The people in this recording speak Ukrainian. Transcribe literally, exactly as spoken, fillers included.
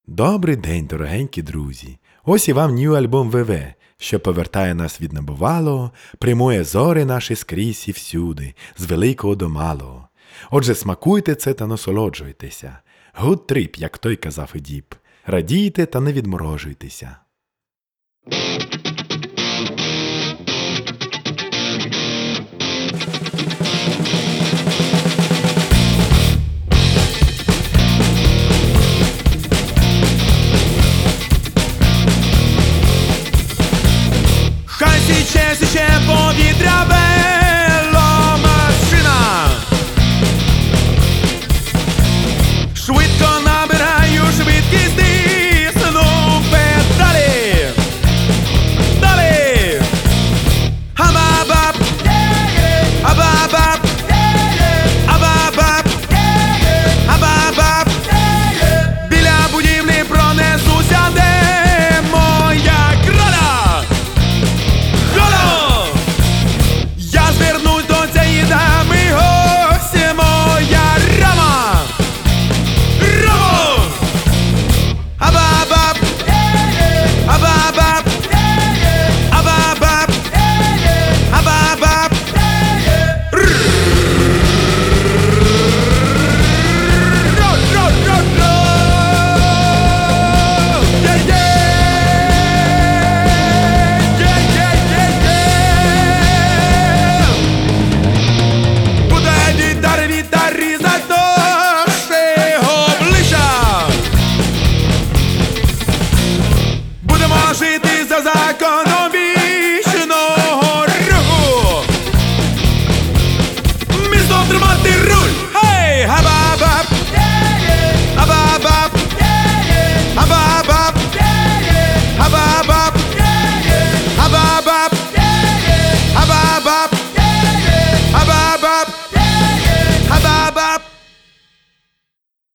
Добрий день, дорогенькі друзі! Ось і вам Нью альбом ВВ, що повертає нас від небувалого, прямує зори наші скрізь і всюди, з великого до малого. Отже, смакуйте це та насолоджуйтеся. Good trip, як той казав Едіп. Радійте та не відморожуйтеся. Хай січе, січе повітря ве.